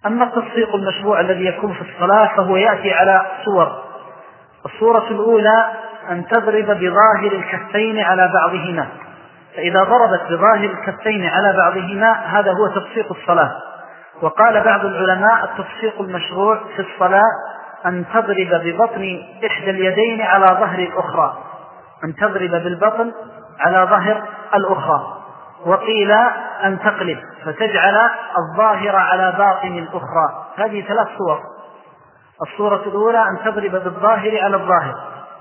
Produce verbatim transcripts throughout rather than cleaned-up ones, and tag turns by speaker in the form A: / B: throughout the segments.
A: أما التصفيق المشروع الذي يكون في الصلاة فهو يأتي على صور. الصورة الأولى أن تضرب بظاهر الكفين على بعضهما، فإذا ضربت بظاهر الكفين على بعضهما هذا هو تصفيق الصلاة. وقال بعض العلماء التصفيق المشروع في الصلاة أن تضرب ببطن إحدى اليدين على ظهر الأخرى، أن تضرب بالبطن على ظهر الأخرى. وقيل أن تقلب فتجعل الظاهر على باطن الأخرى. هذه ثلاث صور. الصورة الأولى أن تضرب بالظاهر على الظاهر،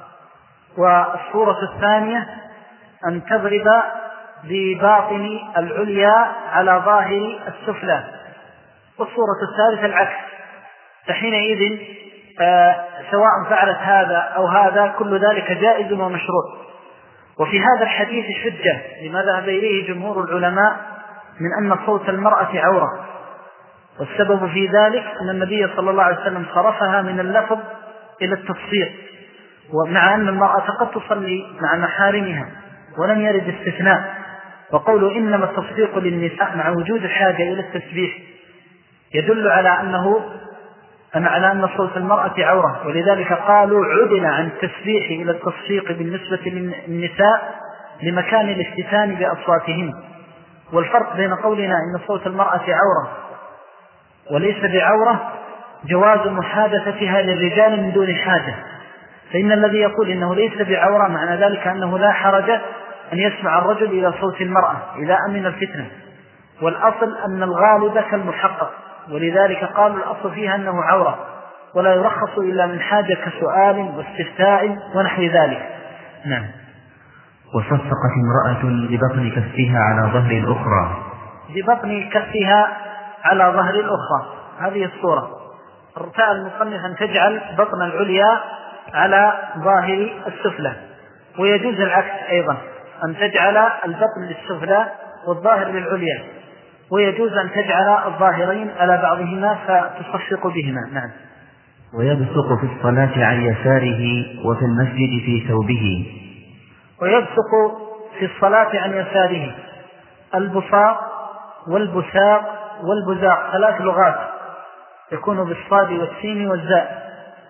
A: والصورة الثانية أن تضرب بباطن العليا على ظاهر السفلى، والصورة الثالثة العكس. فحينئذ آه سواء فعلت هذا أو هذا كل ذلك جائز ومشروع. وفي هذا الحديث حجة لما ذهب إليه جمهور العلماء من أن صوت المرأة عورة، والسبب في ذلك أن النبي صلى الله عليه وسلم صرفها من اللفظ إلى التصفيق، ومع أن المرأة قد تصلي مع محارمها ولم يرد استثناء. وقولوا إنما التصفيق للنساء مع وجود حاجة إلى التسبيح يدل على أنه أن على أن صوت المرأة عورة، ولذلك قالوا عدل عن التسبيح إلى التصفيق بالنسبة للنساء لمكان الافتتان بأصواتهن. والفرق بين قولنا إن صوت المرأة عورة وليس بعورة جواز محادثتها للرجال من دون حاجة، فإن الذي يقول إنه ليس بعورة معنى ذلك أنه لا حرج أن يسمع الرجل إلى صوت المرأة إذا أمن الفتنة. والأصل أن الغالب كالمحقق، ولذلك قالوا الأصل فيها أنه عورة ولا يرخص إلا من حاجة كسؤال واستفتاء ونحو ذلك. نعم.
B: وصفقت امرأة ببطن كفها على ظهر الأخرى،
A: ببطن كفها على ظهر الأخرى، هذه الصورة. ارتأى المصنف أن تجعل بطن العليا على ظاهر السفلى، ويجوز العكس أيضا أن تجعل البطن للسفلى والظاهر للعليا، ويجوز أن تجعل الظاهرين على بعضهما فتصفق بهما. نعم.
B: ويبصق في الصلاة عن يساره وفي المسجد في ثوبه.
A: ويبصق في الصلاة عن يساره. البصاق والبساق والبزاق ثلاث لغات يكون بالصاد والسين والزاء.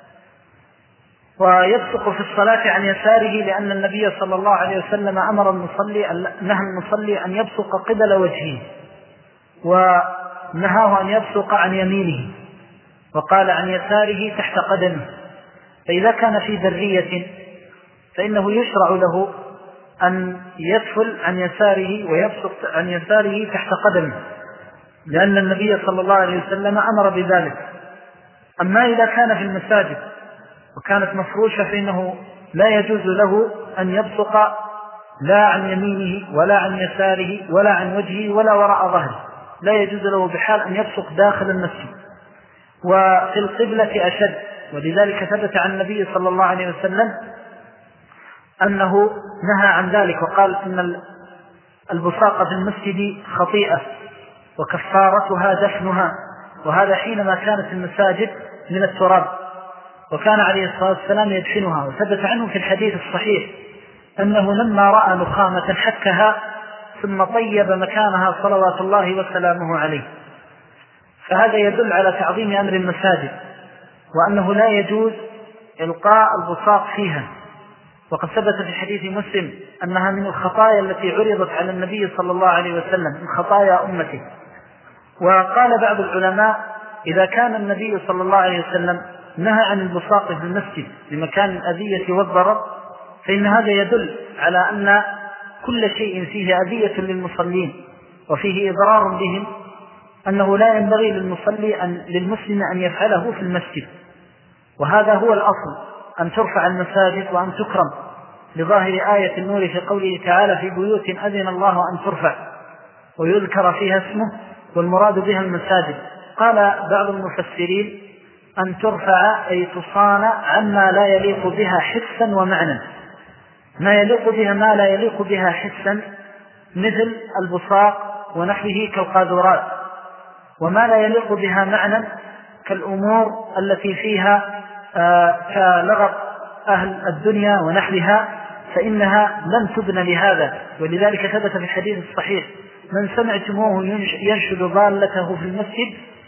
A: ويبصق في الصلاة عن يساره لأن النبي صلى الله عليه وسلم أمر المصلي نهى المصلي أن يبصق قبل وجهه، ونهاه أن يبصق عن يمينه، وقال عن يساره تحت قدمه. فإذا كان في برية فإنه يشرع له أن يدخل عن يساره ويبصق عن يساره تحت قدمه، لأن النبي صلى الله عليه وسلم أمر بذلك. أما إذا كان في المساجد وكانت مفروشة فإنه لا يجوز له أن يبصق لا عن يمينه ولا عن يساره ولا عن وجهه ولا وراء ظهره، لا يجوز له بحال أن يبصق داخل المسجد. وفي القبلة أشد، ولذلك ثبت عن النبي صلى الله عليه وسلم أنه نهى عن ذلك، وقال إن البصاق في المسجد خطيئة وكفارتها دفنها، وهذا حينما كانت المساجد من التراب، وكان عليه الصلاة والسلام يدفنها. وثبت عنه في الحديث الصحيح أنه لما رأى نخامة حكها ثم طيب مكانها صلوات الله وسلامه عليه. فهذا يدل على تعظيم أمر المساجد، وأنه لا يجوز إلقاء البصاق فيها. وقد ثبت في حديث مسلم أنها من الخطايا التي عرضت على النبي صلى الله عليه وسلم من خطايا أمته. وقال بعض العلماء إذا كان النبي صلى الله عليه وسلم نهى عن البصاق في المسجد لمكان الأذية والضرر، فإن هذا يدل على أن كل شيء فيه أذية للمصلين وفيه إضرار بهم أنه لا ينبغي للمصلي أن للمسلم أن يفعله في المسجد. وهذا هو الأصل، أن ترفع المساجد وأن تكرم لظاهر آية النور في قوله تعالى في بيوت أذن الله أن ترفع ويذكر فيها اسمه، والمراد بها المساجد. قال بعض المفسرين أن ترفع أي تصان عما لا يليق بها حسا ومعنى. ما يليق بها ما لا يليق بها حسا مثل البصاق ونحوه كالقاذورات، وما لا يليق بها معنى كالأمور التي فيها آه كلغط أهل الدنيا ونحوها، فإنها لم تبن لهذا. ولذلك ثبت في الحديث الصحيح من سمعتموه ينشد ضالته في المسجد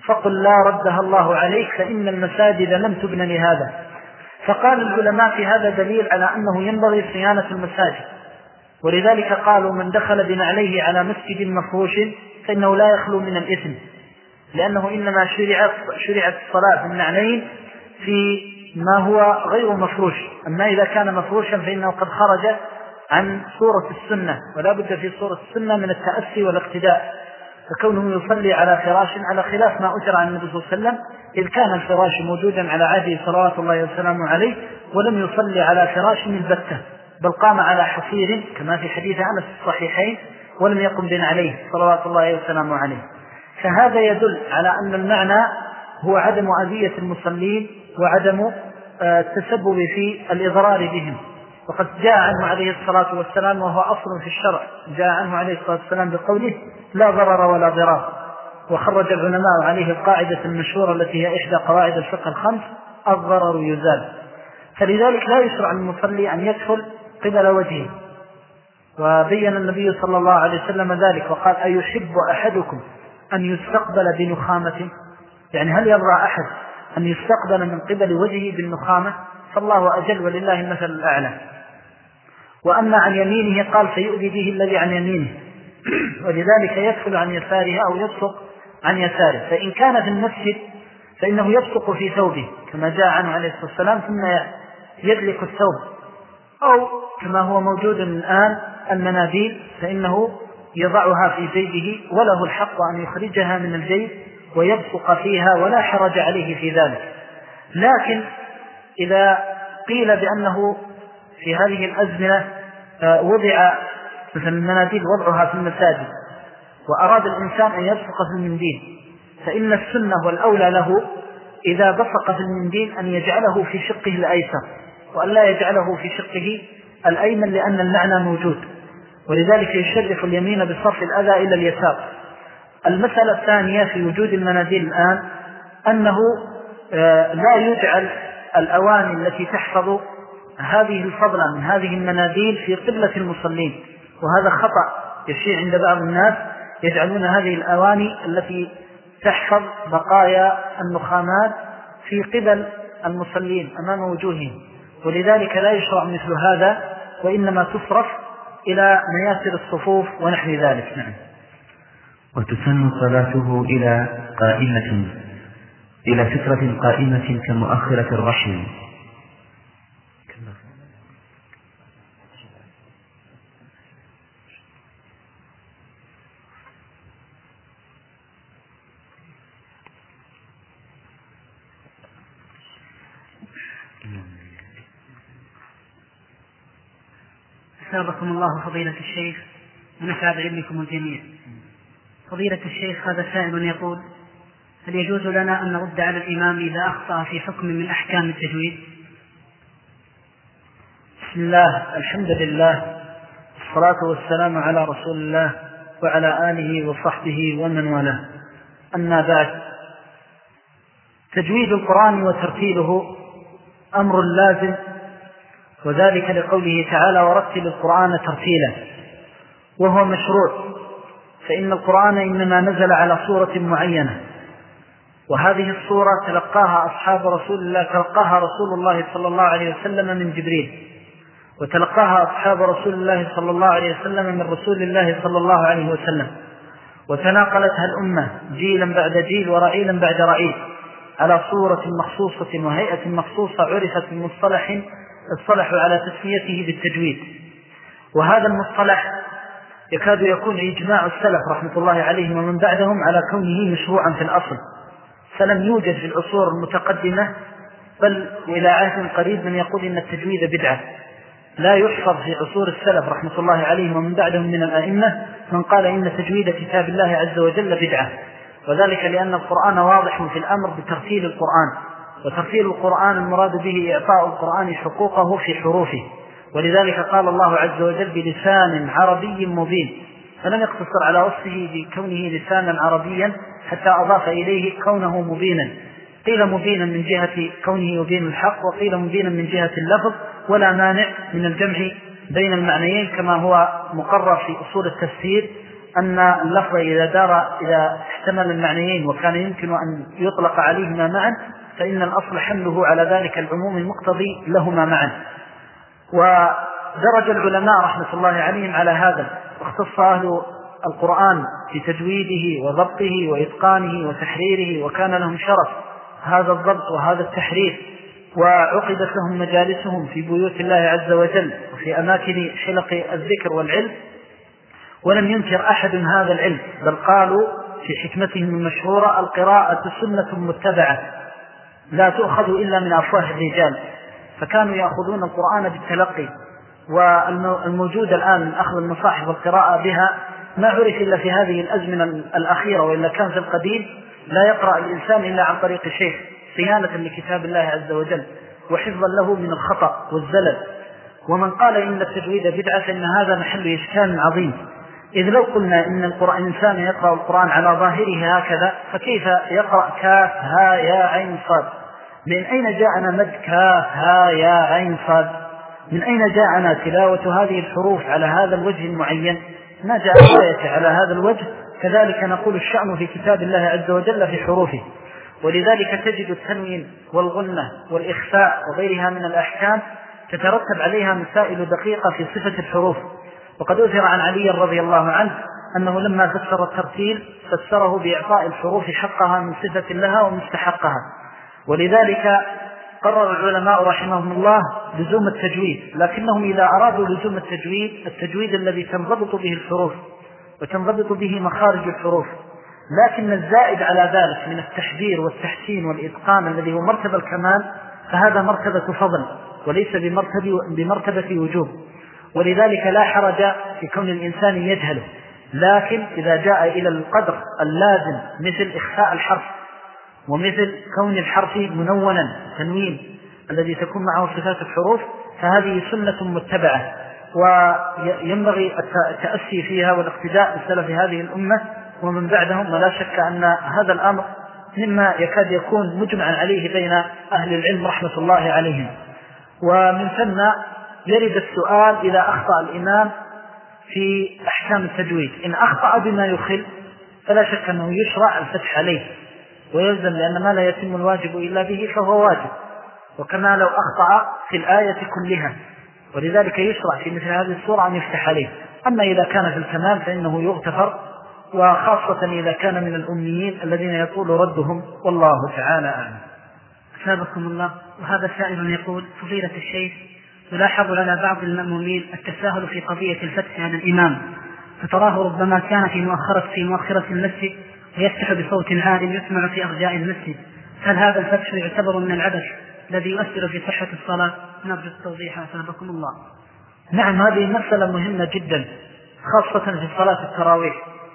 A: فقل لا ردها الله عليك فإن المساجد لم تبن لهذا. فقال العلماء في هذا دليل على أنه ينبغي صيانة المساجد، ولذلك قالوا من دخل بنعليه على مسجد مفروش فإنه لا يخلو من الإثم، لأنه إنما شرعت شرعت الصلاة بالنعلين في ما هو غير مفروش، أما إذا كان مفروشا فإنه قد خرج عن صورة السنة، ولا بد في صورة السنة من التأسي والاقتداء. فكونه يصلي على فراش على خلاف ما أجرى عن النبي صلى الله عليه وسلم، إذ كان الفراش موجودا على عهده صلوات الله وسلامه عليه ولم يصلي على فراش البتة، بل قام على حصير كما في حديث أنس الصحيحين ولم يقم بن عليه صلوات الله وسلامه عليه. فهذا يدل على أن المعنى هو عدم أذية المصلين وعدم التسبب في الإضرار بهم. وقد جاء عنه عليه الصلاة والسلام وهو أصل في الشرع، جاء عنه عليه الصلاة والسلام بقوله لا ضرر ولا ضرار. وخرج العلماء عليه القاعدة المشهورة التي هي إحدى قواعد الفقه الخمس: الضرر يزال. فلذلك لا يشرع المصلي أن يدخل قبل وجهه، وبين النبي صلى الله عليه وسلم ذلك وقال أيحب أحدكم أن يستقبل بنخامة؟ يعني هل يرضى أحد أن يستقبل من قبل وجهه بالنخامة؟ فالله أجل ولله المثل الأعلى. وأما عن يمينه قال فيؤذي به الذي عن يمينه، ولذلك يدخل عن يساره أو يبصق عن يساره. فإن كان في المسجد فإنه يبصق في ثوبه كما جاء عنه عليه الصلاة والسلام ثم يدلك الثوب، أو كما هو موجود الآن المناديل فإنه يضعها في جيبه وله الحق أن يخرجها من الجيب ويبصق فيها ولا حرج عليه في ذلك. لكن إذا قيل بأنه في هذه الأزمنة وضع مثل المناديل وضعها في المساجد وأراد الإنسان أن يبصق في المنديل، فإن السنة والأولى له إذا بصق في المنديل أن يجعله في شقه الأيسر وأن لا يجعله في شقه الأيمن، لأن المعنى موجود، ولذلك يشرف اليمين بصرف الأذى إلى اليسار. المسألة الثانية في وجود المناديل الآن أنه لا يجعل الأواني التي تحفظ هذه الفضلة من هذه المناديل في قبلة المصلين، وهذا خطأ يشيع عند بعض الناس، يجعلون هذه الأواني التي تحفظ بقايا النخامات في قبل المصلين أمام وجوههم، ولذلك لا يشرع مثل هذا، وإنما تصرف إلى مياسر الصفوف ونحو ذلك. نعم.
B: وتسن صلاته إلى قائمة إلى سترة قائمة كمؤخرة الرحل.
C: أثابكم الله فضيلة الشيخ ونفع بعلمكم الجميع. فضيلة الشيخ، هذا سائل يقول: هل يجوز لنا أن نرد على الإمام إذا أخطأ في حكم من أحكام التجويد؟
A: بسم الله، الحمد لله، والصلاة والسلام على رسول الله وعلى آله وصحبه ومن والاه. أما بعد، تجويد القرآن وترتيله أمر لازم، وذلك لقوله تعالى: ورتل القرآن ترتيلا، وهو مشروع، فإن القرآن إنما نزل على صورة معينة، وهذه الصورة تلقاها أصحاب رسول الله تلقاها رسول الله صلى الله عليه وسلم من جبريل، وتلقاها أصحاب رسول الله صلى الله عليه وسلم من رسول الله صلى الله عليه وسلم، وتناقلتها الأمة جيلا بعد جيل ورعيلا بعد رعيل على صورة مخصوصة وهيئة مخصوصة عرفت بمصطلح اصطلحوا على تسميته بالتجويد. وهذا المصطلح يكاد يكون إجماع السلف رحمة الله عليهم ومن بعدهم على كونه مشروعا في الأصل، فلم يوجد في العصور المتقدمة بل إلى عهد قريب من يقول إن التجويد بدعة. لا يحفظ في عصور السلف رحمة الله عليهم ومن بعدهم من الأئمة من قال إن تجويد كتاب الله عز وجل بدعة، وذلك لأن القرآن واضح في الأمر بترتيل القرآن، وترتيل القرآن المراد به إعطاء القرآن حقوقه في حروفه، ولذلك قال الله عز وجل بلسان عربي مبين، فلم يقتصر على وصفه بكونه لسانا عربيا حتى أضاف إليه كونه مبينا. قيل مبينا من جهة كونه يبين الحق، وقيل مبينا من جهة اللفظ، ولا مانع من الجمع بين المعنيين كما هو مقرر في أصول التفسير أن اللفظ إذا دار إذا احتمل المعنيين وكان يمكن أن يطلق عليهما معا فإن الأصل حمله على ذلك العموم المقتضي لهما معا. ودرج العلماء رحمة الله عليهم على هذا، واختص أهل القرآن في تجويده وضبطه وإتقانه وتحريره، وكان لهم شرف هذا الضبط وهذا التحرير، وعقدت لهم مجالسهم في بيوت الله عز وجل وفي أماكن حلق الذكر والعلم، ولم ينكر أحد هذا العلم، بل قالوا في حكمتهم المشهورة: القراءة سنة متبعة لا تؤخذ إلا من أفواه الرجال. فكانوا يأخذون القرآن بالتلقي، والموجود الآن من أخذ المصاحف والقراءة بها ما عرف إلا في هذه الأزمنة الأخيرة، وإلا كان في القديم لا يقرأ الإنسان إلا عن طريق الشيخ صيانة لكتاب الله عز وجل وحفظا له من الخطأ والزلل. ومن قال إن التجويد بدعة فإن هذا محل إشكال عظيم، إذ لو قلنا إن الإنسان يقرأ القرآن على ظاهره هكذا فكيف يقرأ كاف ها يا عين صاد؟ من أين جاءنا مد كاف ها يا عين صاد؟ من أين جاءنا تلاوة هذه الحروف على هذا الوجه المعين؟ ما جاء الآية على هذا الوجه. كذلك نقول الشأن في كتاب الله عز وجل في حروفه، ولذلك تجد التنوين والغنة والإخفاء وغيرها من الأحكام تترتب عليها مسائل دقيقة في صفة الحروف. وقد أثر عن علي رضي الله عنه أنه لما فسر الترتيل فسره بإعطاء الحروف حقها من صفة لها ومستحقها. ولذلك قرر العلماء رحمهم الله لزوم التجويد، لكنهم إذا أرادوا لزوم التجويد التجويد الذي تنضبط به الحروف وتنضبط به مخارج الحروف، لكن الزائد على ذلك من التحذير والتحسين والإتقان الذي هو مرتبة الكمال فهذا مرتبة فضل وليس بمرتبة, بمرتبة وجوب. ولذلك لا حرج في كون الإنسان يجهله، لكن إذا جاء إلى القدر اللازم مثل إخفاء الحرف ومثل كون الحرف منونا تنوين الذي تكون معه صفات الحروف فهذه سنة متبعة وينبغي التأسي فيها والاقتداء بسلف هذه الأمة ومن بعدهم. ولا شك أن هذا الأمر مما يكاد يكون مجمعا عليه بين أهل العلم رحمة الله عليهم. ومن ثم يرد السؤال: إذا أخطأ الإمام في أحكام التجويد إن أخطأ بما يخل فلا شك أنه يشرع الفتح عليه ويلزم، لأن ما لا يتم الواجب إلا به فهو واجب، وكما لو أخطأ في الآية كلها، ولذلك يشرع في مثل هذه الصورة أن يفتح عليه. أما إذا كان في الكمال فإنه يغتفر، وخاصة إذا كان من الأميين الذين يطول ردهم، والله تعالى أعلم.
C: أثابكم الله. وهذا سائل يقول: فضيلة الشيخ، يلاحظ لنا بعض المأمومين التساهل في قضية الفتح عن الإمام، فتراه ربما كان في مؤخرة في مؤخرة المسجد ويفتح بصوت عال يسمع في أرجاء المسجد، هل هذا الفتح يعتبر من العبث الذي يؤثر في صحة الصلاة؟ نرجو التوضيح أثابكم الله.
A: نعم، هذه مسألة مهمة جدا خاصة في صلاة التراويح،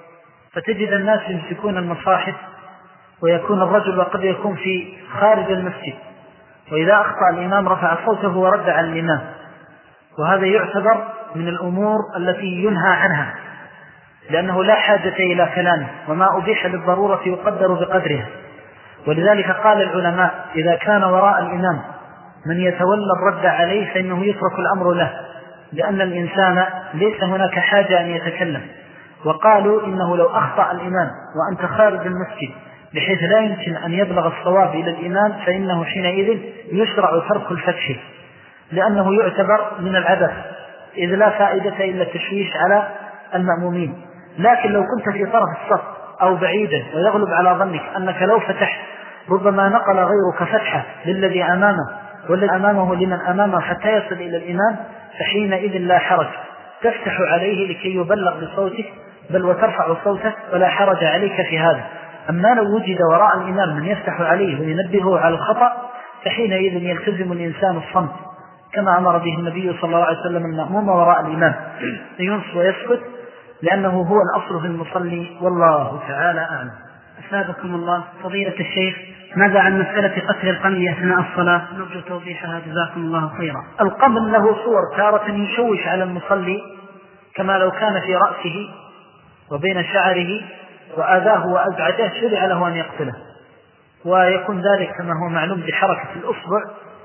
A: فتجد الناس يمسكون المصاحف ويكون الرجل وقد يكون في خارج المسجد، وإذا أخطأ الإمام رفع صوته ورد على الإمام، وهذا يعتبر من الأمور التي ينهى عنها، لأنه لا حاجة إلى كلامه، وما أبيح للضرورة يقدر بقدرها. ولذلك قال العلماء: إذا كان وراء الإمام من يتولى الرد عليه فإنه يترك الأمر له، لأن الإنسان ليس هناك حاجة أن يتكلم. وقالوا إنه لو أخطأ الإمام وأنت خارج المسجد بحيث لا يمكن أن يبلغ الصواب إلى الإمام فإنه حينئذ يشرع ترك الفتح، لأنه يعتبر من العبث، إذ لا فائدة إلا التشويش على المأمومين. لكن لو كنت في طرف الصف أو بعيدا ويغلب على ظنك أنك لو فتحت ربما نقل غيرك فتحة للذي أمامه والذي أمامه لمن أمامه حتى يصل إلى الإمام، فحينئذ لا حرج، تفتح عليه لكي يبلغ بصوتك بل وترفع صوتك ولا حرج عليك في هذا. أما لو وجد وراء الإمام من يفتح عليه وينبهه على الخطأ فحينئذ يلتزم الإنسان الصمت كما أمر به النبي صلى الله عليه وسلم المأموم وراء الإمام، ينصت ويسكت، لأنه هو الأصل في المصلي، والله تعالى أعلم.
C: أثابكم الله. فضيلة الشيخ، ماذا عن مسألة قتل القمل أثناء الصلاة؟ نرجو توضيحها جزاكم الله خيرا.
A: القمل له صور، تارة يشوش على المصلي كما لو كان في رأسه وبين شعره وآذاه وأزعجه شرع له أن يقتله، ويكون ذلك كما هو معلوم بحركة الأصبع،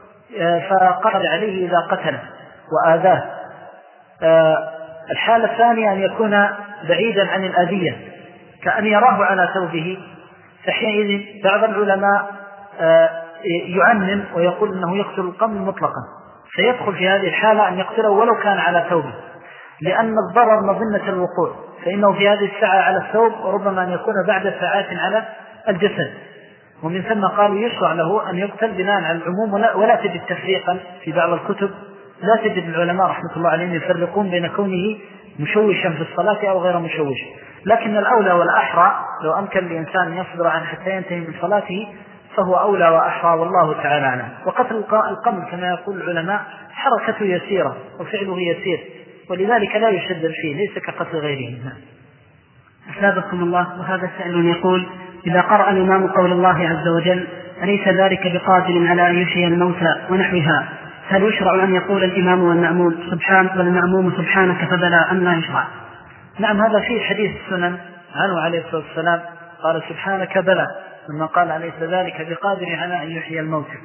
A: فقتل عليه إذا قتله وآذاه. الحالة الثانية أن يكون بعيدا عن الأذية كأن يراه على ثوبه، فحينئذ بعض العلماء يعنن ويقول أنه يقتل القمل مطلقا، فيدخل في هذه الحالة أن يقتله ولو كان على ثوبه، لأن الضرر مظنة الوقوع، فإنه في هذه الساعة على الثوب وربما أن يكون بعد ساعات على الجسد. ومن ثم قالوا يشرع له أن يقتل بناء على العموم، ولا, ولا تجد تفريقا في بعض الكتب، لا تجد العلماء رحمة الله عليهم يفرقون بين كونه مشوشا في الصلاة أو غير مشوش، لكن الأولى والأحرى لو أمكن لإنسان يصبر عن حتى ينتهي من صلاته فهو أولى وأحرى، والله تعالى عنه. وقتل القمل كما يقول العلماء حركته يسيرة وفعله يسير، ولذلك لا يشدد فيه، ليس كقتل غيره.
C: أثابكم الله. وهذا سائل يقول: إذا قرأ الإمام قول الله عز وجل: أليس ذلك بقادر على أن يحيي الموتى ونحوها، هل يشرع أن يقول الإمام والمأموم سبحان والمأموم سبحانك فبلى أم لا يشرع؟
A: نعم، هذا في حديث السنن عنه عليه الصلاة والسلام قال سبحانك بلى، لما قال أليس ذلك بقادر على أن يحيي الموتى.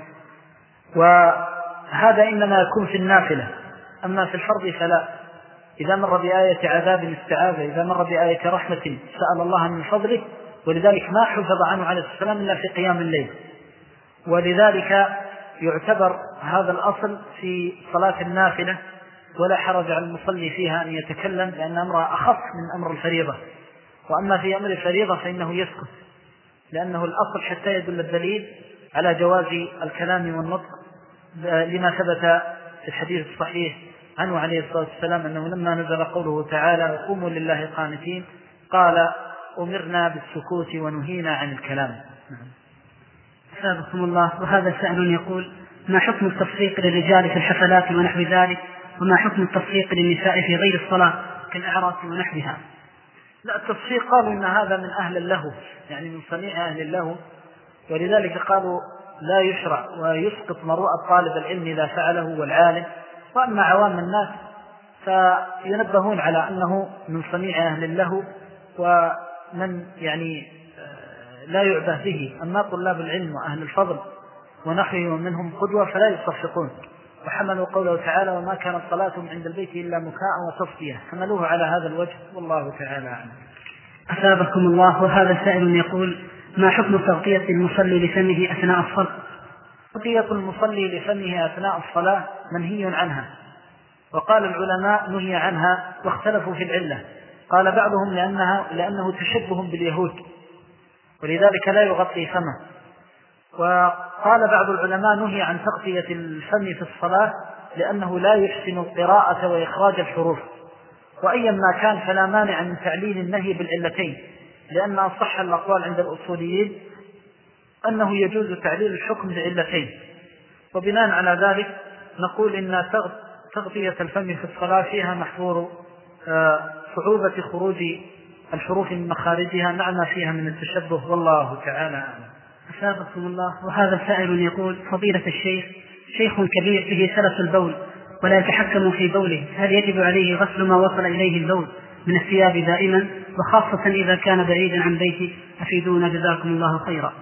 A: وهذا إنما يكون في النافلة، أما في الفرض فلا. إذا مر بآية عذاب استعاذ، إذا مر بآية رحمة سأل الله من فضله، ولذلك ما حفظ عنه عليه السلام إلا في قيام الليل، ولذلك يعتبر هذا الأصل في صلاة النافلة، ولا حرج على المصلي فيها أن يتكلم، لأن أمرها أخف من أمر الفريضة. وأما في أمر الفريضة فإنه يسكت، لأنه الأصل حتى يدل الدليل على جواز الكلام والنطق، لما ثبت في الحديث الصحيح عنه عليه الصلاة والسلام أنه لما نزل قوله تعالى قوموا لله قانتين قال أمرنا بالسكوت ونهينا عن الكلام.
C: أثابكم الله. وهذا سائل يقول: ما حكم التصفيق للرجال في الحفلات ونحو ذلك، وما حكم التصفيق للنساء في غير الصلاة كالأعراس ونحوها؟
A: لا، التصفيق قالوا إن هذا من أهل اللهو، يعني من صنيع أهل اللهو، ولذلك قالوا لا يشرع ويسقط مروءة طالب العلم إذا فعله والعالم. وأما عوام الناس فينبهون على أنه من صنيع أهل اللهو ومن يعني لا يعبه به. أما طلاب العلم وأهل الفضل ونحوهم منهم قدوة فلا يصفقون، وحملوا قوله تعالى وما كانت صلاتهم عند البيت إلا مكاء وتصفية، حملوه على هذا الوجه، والله تعالى أعلم.
C: أثابكم الله. وهذا سائل يقول: ما حكم تغطية المصلي لفمه أثناء الصلاة؟
A: تغطية المصلي لفمه أثناء الصلاة منهي عنها، وقال العلماء نهي عنها واختلفوا في العلة. قال بعضهم لأنها لأنه تشبه باليهود، ولذلك لا يغطي فمه. وقال بعض العلماء نهي عن تغطية الفم في الصلاة لأنه لا يحسن القراءة وإخراج الحروف. وأيا ما كان فلا مانع من تعليل النهي بالعلتين، لأن أصح الأقوال عند الأصوليين أنه يجوز تعليل الحكم بعلتين. وبناء على ذلك نقول إن تغطية الفم في الصلاة فيها محظور صعوبة خروج الحروف من مخارجها مع ما فيها من التشبه، والله تعالى أعلم.
C: أثابكم الله. وهذا سائل يقول: فضيلة الشيخ، شيخ كبير به سلس البول ولا يتحكم في بوله، هل يجب عليه غسل ما وصل إليه البول من الثياب دائما، وخاصة إذا كان بعيدا عن بيته؟ أفيدونا جزاكم الله خيرا.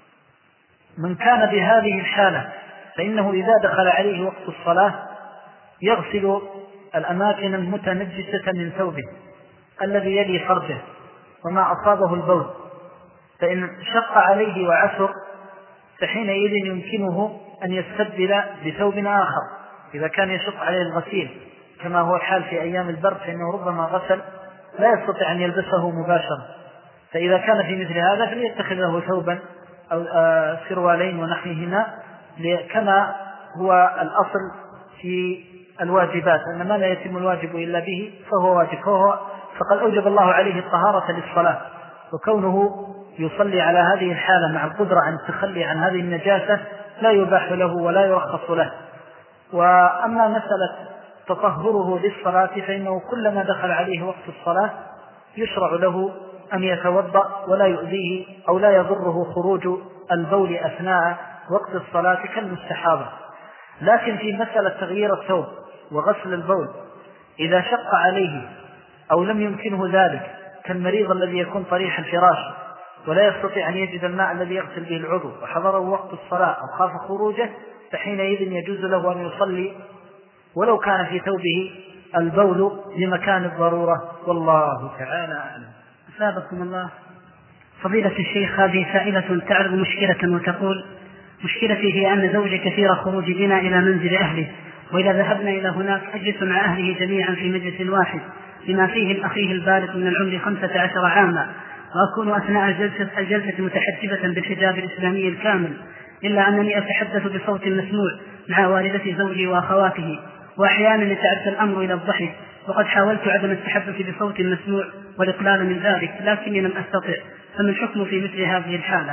A: من كان بهذه الحالة فإنه إذا دخل عليه وقت الصلاة يغسل الأماكن المتنجسة من ثوبه الذي يلي فرجه وما أصابه البول، فإن شق عليه وعسر فحينئذ يمكنه أن يستبدل بثوب آخر إذا كان يشق عليه الغسيل، كما هو الحال في أيام البرد فإنه ربما غسل لا يستطيع أن يلبسه مباشرة، فإذا كان في مثل هذا فليتخذ له ثوبا أو سروالين ونحوهما، كما هو الأصل في الواجبات أن ما لا يتم الواجب إلا به فهو واجب، فهو فقد أوجب الله عليه الطهارة للصلاة، وكونه يصلي على هذه الحالة مع القدرة عن التخلي عن هذه النجاسة لا يباح له ولا يرخص له. وأما مسألة تطهره للصلاة فإنه كلما دخل عليه وقت الصلاة يشرع له أن يتوضأ ولا يؤذيه أو لا يضره خروج البول أثناء وقت الصلاة كالمستحاضة. لكن في مسألة تغيير الثوب وغسل البول إذا شق عليه أو لم يمكنه ذلك كالمريض الذي يكون طريح الفراش ولا يستطيع أن يجد الماء الذي يغسل به العضو وحضره وقت الصلاة أو خاف خروجه، فحينئذ يجوز له أن يصلي ولو كان في ثوبه البول لمكان الضرورة، والله تعالى أعلم.
C: أثابكم الله. فضيلة الشيخ، هذه سائلة تعرض مشكلة وتقول: مشكلتي هي أن زوجي كثير خروج بنا إلى منزل أهله، وإذا ذهبنا إلى هناك أجلس مع أهله جميعا في مجلس واحد بما فيه الأخيه البالغ من العمر خمسة عشر عاما، وأكون أثناء الجلسة, الجلسة متحجبة بالحجاب الإسلامي الكامل، إلا أنني أتحدث بصوت مسموع مع والدة زوجي وأخواته، وأحيانا يتعدى الأمر إلى الضحك، وقد حاولت عدم التحدث بصوت مسموع والإقلال من ذلك لكني لم أستطع، فما الحكم في مثل هذه الحالة؟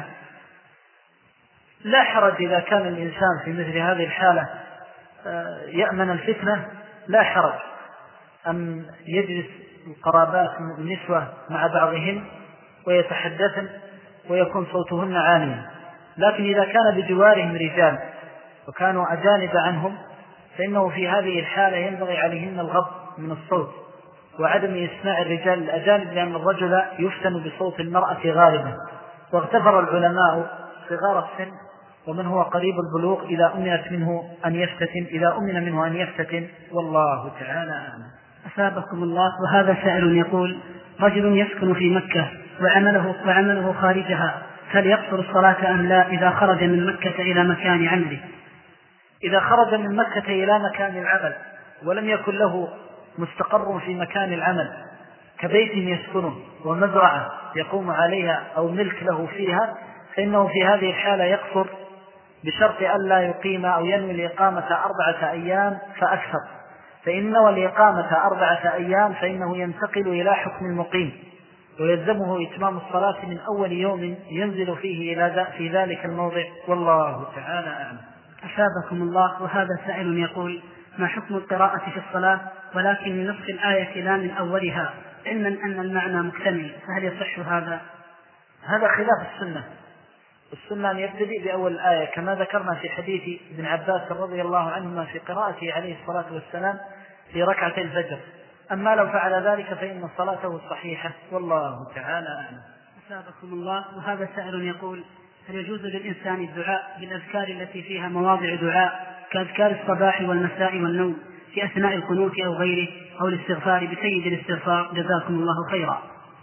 A: لا حرج إذا كان الإنسان في مثل هذه الحالة يأمن الفتنة، لا حرج أن يجلس القرابات النسوة مع بعضهن ويتحدثن ويكون صوتهن عاليا. لكن إذا كان بجوارهم رجال وكانوا أجانب عنهم فإنه في هذه الحالة ينبغي عليهن الغض من الصوت وعدم إسماع الرجال الأجانب، لأن الرجل يفتن بصوت المرأة غالبا. واغتفر العلماء صغار السن ومن هو قريب البلوغ إذا أمنت منه أن يفتتن إذا أمن منه أن يفتتن، والله تعالى أعلم.
C: أثابكم الله. وهذا سائل يقول: رجل يسكن في مكة وعمله, وعمله خارجها، هل يقصر الصلاة أم لا إذا خرج من مكة إلى مكان عمله؟
A: إذا خرج من مكة إلى مكان العمل ولم يكن له مستقر في مكان العمل كبيت يسكنه ومزرعة يقوم عليها أو ملك له فيها، فإنه في هذه الحالة يقصر بشرط ألا يقيم أو ينوي الإقامة أربعة أيام فأكثر، فإن نوى الإقامة أربعة أيام فإنه ينتقل إلى حكم المقيم ويلزمه إتمام الصلاة من أول يوم ينزل فيه إلى في ذلك الموضع، والله تعالى أعلم.
C: أثابكم الله. وهذا سائل يقول: ما حكم القراءة في الصلاة ولكن من نصف الآية لا من أولها، علما أن المعنى مكتمل، فهل يصح هذا؟
A: هذا خلاف السنة. السنة أن يبتدئ بأول الآية كما ذكرنا في حديث ابن عباس رضي الله عنهما في قراءته عليه الصلاة والسلام في ركعتي الفجر. أما لو فعل ذلك فإن صلاته صحيحة، والله تعالى أعلم.
C: أثابكم الله. وهذا سائل يقول: هل يجوز للإنسان الدعاء بالأذكار التي فيها مواضع دعاء كأذكار الصباح والمساء والنوم في أثناء القنوت أو غيره، أو الاستغفار بسيد الاستغفار؟ جزاكم الله خيرا.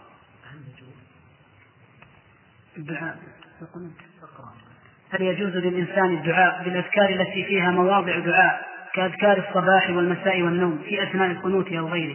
C: الدعاء هل يجوز للإنسان الدعاء بالأذكار التي فيها مواضع دعاء كأذكار الصباح والمساء والنوم في أثناء القنوت أو غيره؟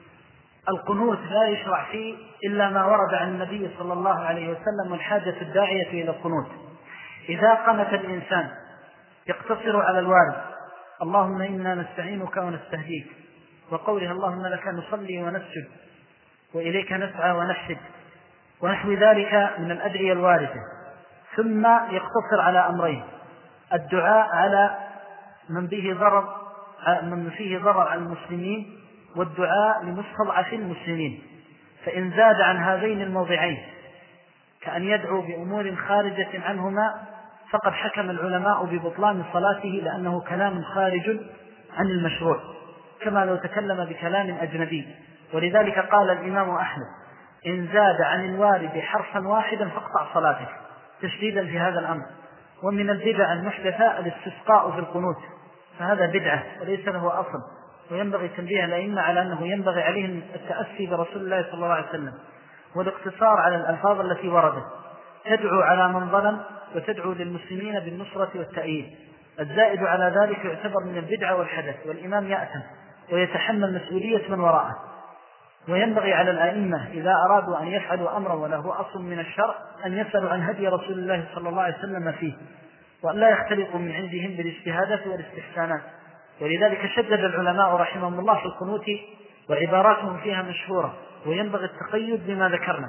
A: القنوت لا يشرع فيه إلا ما ورد عن النبي صلى الله عليه وسلم والحاجة الداعية إلى القنوت. إذا قنت الإنسان يقتصر على الوارد: اللهم إنا نستعينك ونستهديك، وقولها اللهم لك نصلي ونسجد وإليك نسعى ونحسد ونحو ذلك من الأدعية الواردة، ثم يقتصر على أمرين: الدعاء على من به ضرر من فيه ضرر على المسلمين، والدعاء لمستضعف المسلمين. فإن زاد عن هذين الموضعين كأن يدعو بأمور خارجة عنهما فقد حكم العلماء ببطلان صلاته، لأنه كلام خارج عن المشروع كما لو تكلم بكلام أجنبي. ولذلك قال الإمام أحمد: إن زاد عن الوارد حرفا واحدا فاقطع صلاتك، تشديدا في هذا الأمر. ومن البدع المحدثة الاستسقاء في القنوت، فهذا بدعة وليس له أصل، وينبغي تنبيه الأئمة على أنه ينبغي عليهم التأسي برسول الله صلى الله عليه وسلم والاقتصار على الألفاظ التي وردت، تدعو على من ظلم وتدعو للمسلمين بالنصرة والتأييد. الزائد على ذلك يعتبر من البدعة والحدث، والإمام يأتم ويتحمل مسؤولية من وراءه. وينبغي على الأئمة إذا أرادوا أن يفعلوا أمرا وله أصل من الشرع أن يسألوا عن هدي رسول الله صلى الله عليه وسلم فيه، وأن لا يختلقوا من عندهم بالاجتهادات والاستحسانات. ولذلك شدد العلماء رحمهم الله في القنوت وعباراتهم فيها مشهورة، وينبغي التقيد بما ذكرنا.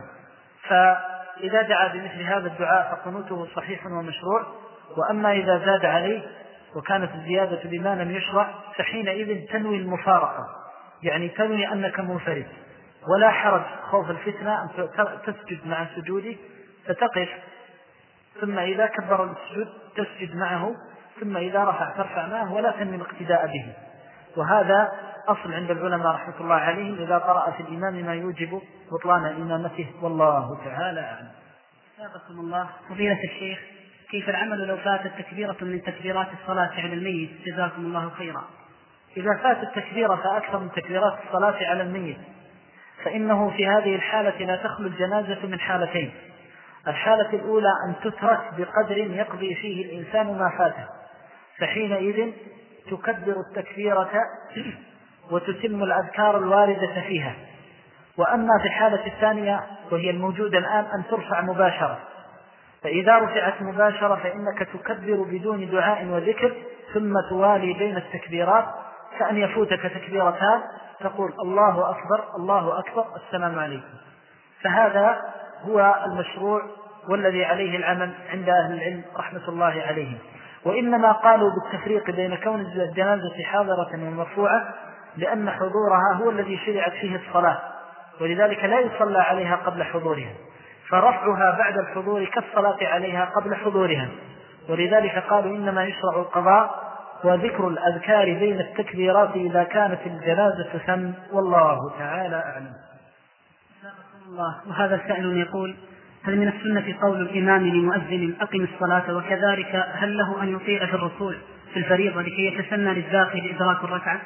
A: فإذا دعا بمثل هذا الدعاء فقنوته صحيح ومشروع. وأما إذا زاد عليه وكانت الزيادة بما لم يشرع فحينئذ تنوي المفارقة، يعني تنوي أنك منفرد، ولا حرج خوف الفتنة أن تسجد مع سجوده فتقف، ثم إذا كبر السجود تسجد معه، ثم إذا رفع ترفع معه، ولا تنوي الاقتداء به. وهذا أصل عند العلماء رحمة الله عليهم إذا قرأ في الإمام ما يوجب بطلان إمامته، والله تعالى أعلم.
C: سابقكم الله. فضيلة الشيخ، كيف العمل لو فاتت تكبيرة من تكبيرات الصلاة على الميت؟ جزاكم الله خيرا.
A: إذا فات التكبيرة فأكثر من تكبيرات الصلاة على الميت، فإنه في هذه الحالة لا تخلو الجنازة من حالتين: الحالة الأولى أن تترك بقدر يقضي فيه الإنسان ما فاته، فحينئذ تكبر التكبيرة وتتم الأذكار الواردة فيها. وأما في الحالة الثانية وهي الموجودة الآن أن ترفع مباشرة، فإذا رفعت مباشرة فإنك تكبر بدون دعاء وذكر، ثم توالي بين التكبيرات، كأن يفوتك تكبيرتان تقول الله أكبر الله أكبر السلام عليكم. فهذا هو المشروع والذي عليه العمل عند أهل العلم رحمة الله عليهم. وإنما قالوا بالتفريق بين كون الجنازة حاضرة ومرفوعة لأن حضورها هو الذي شرعت فيه الصلاة، ولذلك لا يصلى عليها قبل حضورها، فرفعها بعد الحضور كالصلاة عليها قبل حضورها. ولذلك قالوا إنما يشرع القضاء وذكر الأذكار بين التكبيرات إذا كانت الجنازة ثم، والله تعالى أعلم.
C: الله. وهذا سائل يقول: هل من السنة قول الإمام لمؤذن أقم الصلاة، وكذلك هل له أن يطيع في الرسول في الفريضة لكي يتسنى للداخل إدراك الركعة؟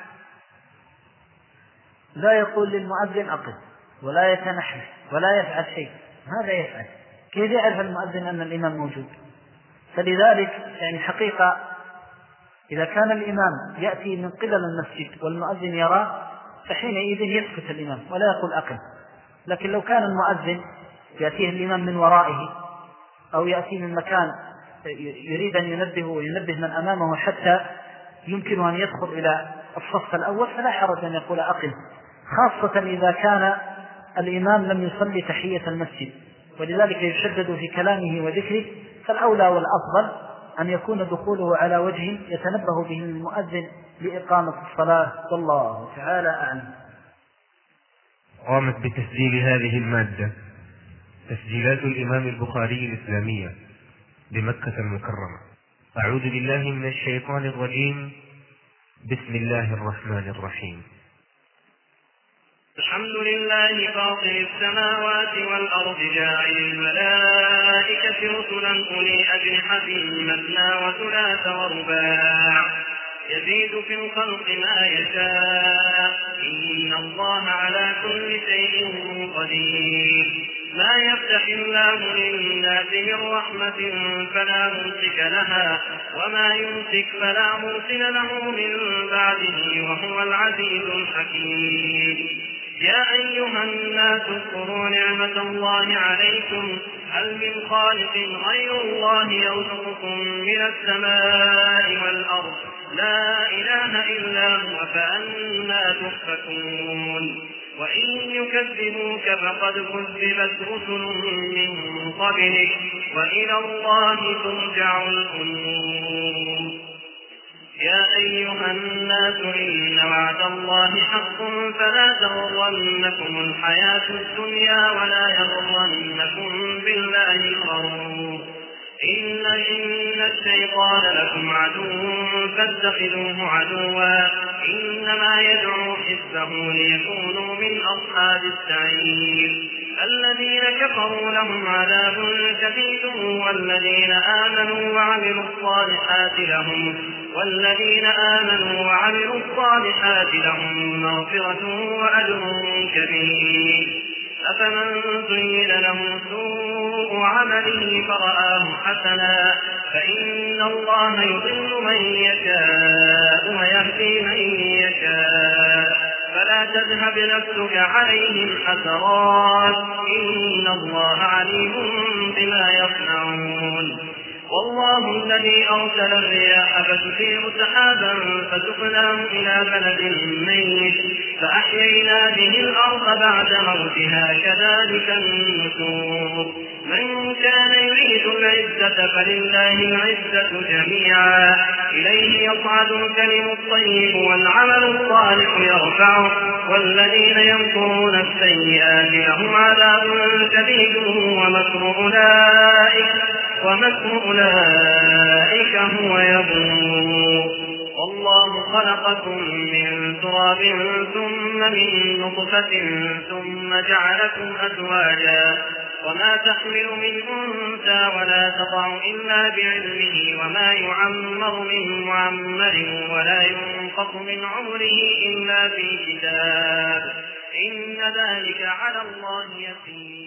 A: لا يقول للمؤذن أقم ولا يتنحى ولا يفعل شيء، ماذا يفعل؟ كيف يعرف المؤذن أن الإمام موجود؟ فلذلك يعني حقيقة إذا كان الإمام يأتي من قبل المسجد والمؤذن يراه فحينئذ يسكت الإمام ولا يقول أقم. لكن لو كان المؤذن يأتيه الإمام من ورائه أو يأتي من مكان يريد أن ينبه وينبه من أمامه حتى يمكن أن يدخل إلى الصف الأول فلا حرج أن يقول أقم، خاصة إذا كان الإمام لم يصلي تحية المسجد، ولذلك يشدد في كلامه وذكره. فالأولى والأفضل أن يكون دخوله على وجه يتنبه به المؤذن لإقامة الصلاة، والله تعالى أعلم.
D: قامت بتسجيل هذه المادة تسجيلات الإمام البخاري الإسلامية بمكة المكرمة. أعوذ بالله من الشيطان الرجيم. بسم الله الرحمن الرحيم.
E: الحمد لله فاطر السماوات والأرض جاعل الملائكة رسلا أولي أجنحة مثنى وثلاث ورباع يزيد في الخلق ما يشاء إن الله على كل شيء قدير. ما يفتح الله للناس من رحمة فلا ممسك لها وما يمسك فلا مرسل له من بعده وهو العزيز الحكيم. يا أيها الناس اذكروا نعمة الله عليكم هل من خالق غير الله يرزقكم من السماء والأرض لا إله إلا هو فأنى تؤفكون. وإن يكذبوك فقد كذبت رسل من قبلك وإلى الله ترجع الأمور. يا أيها الناس إن وعد الله حق فلا تغرنكم الحياة الدنيا ولا يغرنكم بالله الغرور. إن إن الشيطان لكم عدو فاتخذوه عدوا إنما يدعو حزبه ليكونوا من أصحاب السعير. الذين كفروا لهم عذاب شديد والذين آمنوا وعملوا الصالحات لهم والذين آمنوا وعملوا الصالحات لهم مغفرة وأجر كبير. أفمن زين له سوء عمله فرآه حسنا فإن الله يضل من يشاء ويهدي من يشاء فلا تذهب نفسك عليهم حسرات إن الله عليم بما يصنعون. والله الذي أرسل الرياح فتثير سحابا فسقناه إلى بلد ميت فأحيينا به الأرض بعد موتها كذلك النشور. من كان يريد العزة فلله العزة جميعا إليه يصعد الكلم الطيب والعمل الصالح يرفعه والذين يمكرون السيئات لهم عذاب شديد ومكر أولئك ومكر أولئك هو يبور. والله خلقكم من تراب ثم من نطفة ثم جعلكم أزواجا وما تحمل من أنثى ولا تضع إلا بعلمه وما يعمر من معمر ولا ينقص ينقص من عمره إلا في كتاب إن ذلك على الله يسير.